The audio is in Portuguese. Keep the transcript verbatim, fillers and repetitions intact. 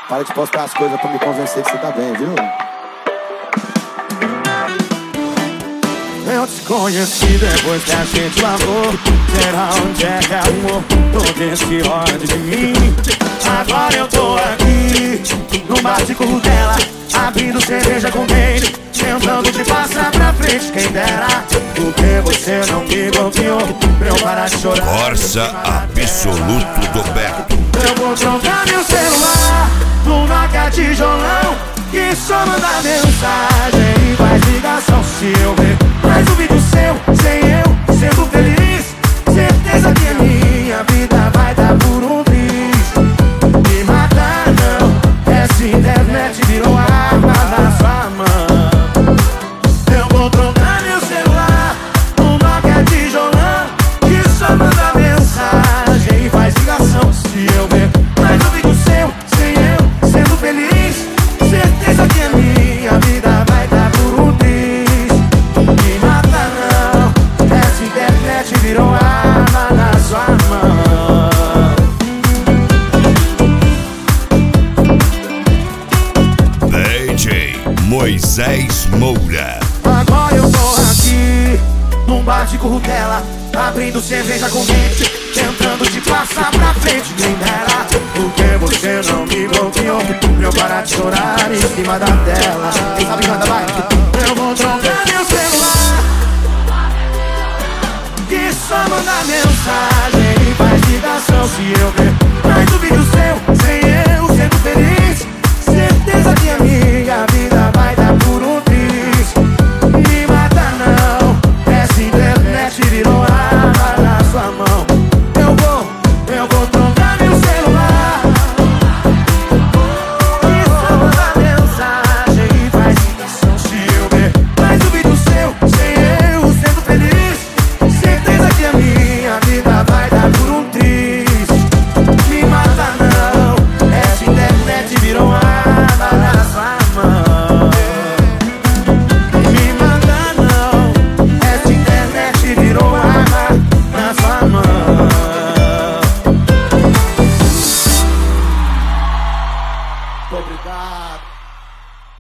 Para de postar as coisas pra me convencer que você tá bem, viu? Eu te conheci depois que a gente lavou. Será onde é que arrumou todo esse ódio de mim? Agora eu tô aqui no bate-curro dela, abrindo cerveja com dele, tentando te passar pra frente, quem dera. Porque você não me bloqueou pra eu parar de chorar. Corsa absoluto do Beto. Eu vou trocar meu celular no Nokia tijolão, que só manda mensagem e faz ligação. Se eu ver mais um vídeo seu, sem eu sendo feliz, certeza que a minha vida vai dar por um triz. Me matar não, essa internet virou arma na sua mão. Eu vou trocar meu celular no Nokia tijolão, que só manda mensagem e faz ligação. Se eu ver mais um vídeo seu, sem eu sendo feliz, certeza que a minha vida vai dar por um triz. Me mata não, essa internet virou arma na sua mão. D J Moisés Moura. Agora eu tô aqui num bate-curro dela, abrindo cerveja com dente, tentando te passar pra frente, quem dera. Porque você não me bloqueou pra eu parar de chorar em cima da tela. Quem sabe canta, vai. Eu vou trocar meu celular, que só manda mensagem